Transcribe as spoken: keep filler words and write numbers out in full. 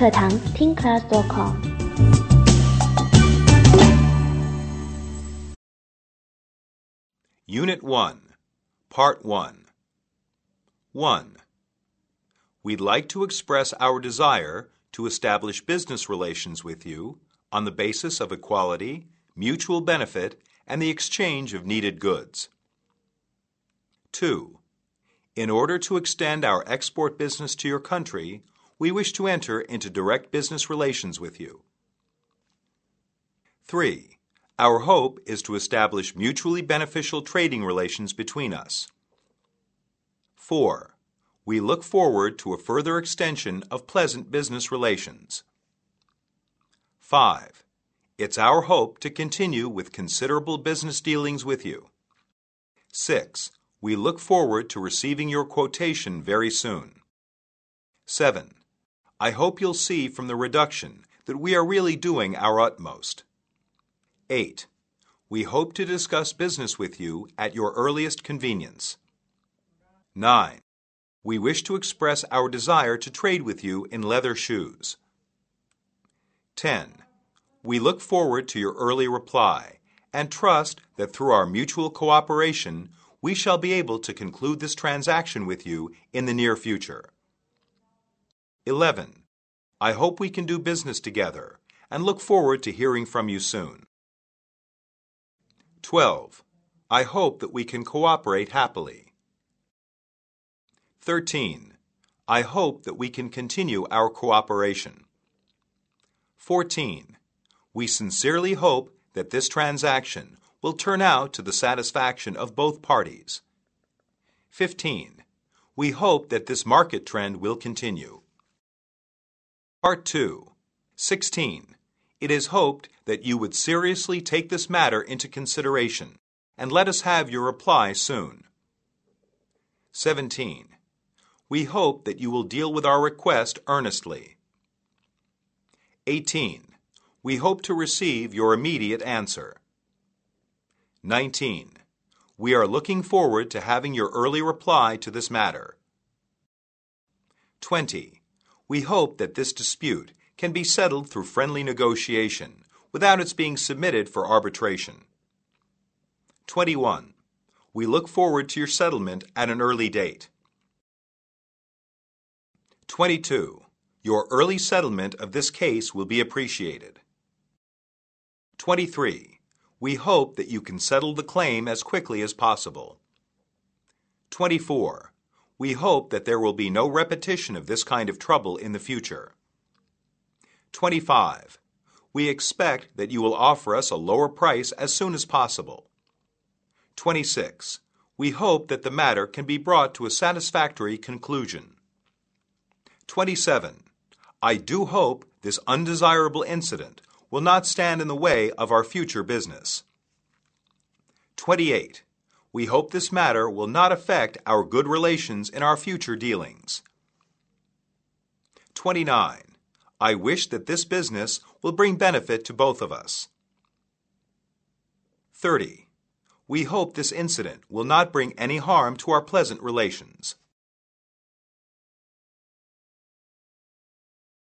课堂 think class dot com。 Unit one, Part one. one. We'd like to express our desire to establish business relations with you on the basis of equality, mutual benefit, and the exchange of needed goods. two. In order to extend our export business to your country, we wish to enter into direct business relations with you. three. Our hope is to establish mutually beneficial trading relations between us. four. We look forward to a further extension of pleasant business relations. five. It's our hope to continue with considerable business dealings with you. six. We look forward to receiving your quotation very soon. seven. I hope you'll see from the reduction that we are really doing our utmost. eight. We hope to discuss business with you at your earliest convenience. nine. We wish to express our desire to trade with you in leather shoes. ten. We look forward to your early reply and trust that through our mutual cooperation, we shall be able to conclude this transaction with you in the near future. eleven. I hope we can do business together and look forward to hearing from you soon. twelve. I hope that we can cooperate happily. thirteen. I hope that we can continue our cooperation. fourteen. We sincerely hope that this transaction will turn out to the satisfaction of both parties. fifteen. We hope that this market trend will continue. Part two. sixteen. It is hoped that you would seriously take this matter into consideration and let us have your reply soon. seventeen. We hope that you will deal with our request earnestly. eighteen. We hope to receive your immediate answer. nineteen. We are looking forward to having your early reply to this matter. twenty. We hope that this dispute can be settled through friendly negotiation without its being submitted for arbitration. twenty-one. We look forward to your settlement at an early date. twenty-two. Your early settlement of this case will be appreciated. twenty-three. We hope that you can settle the claim as quickly as possible. twenty-four. We hope that there will be no repetition of this kind of trouble in the future. twenty-five. We expect that you will offer us a lower price as soon as possible. twenty-six. We hope that the matter can be brought to a satisfactory conclusion. twenty-seven. I do hope this undesirable incident will not stand in the way of our future business. twenty-eight. We hope this matter will not affect our good relations in our future dealings. twenty-nine. I wish that this business will bring benefit to both of us. thirty. We hope this incident will not bring any harm to our pleasant relations.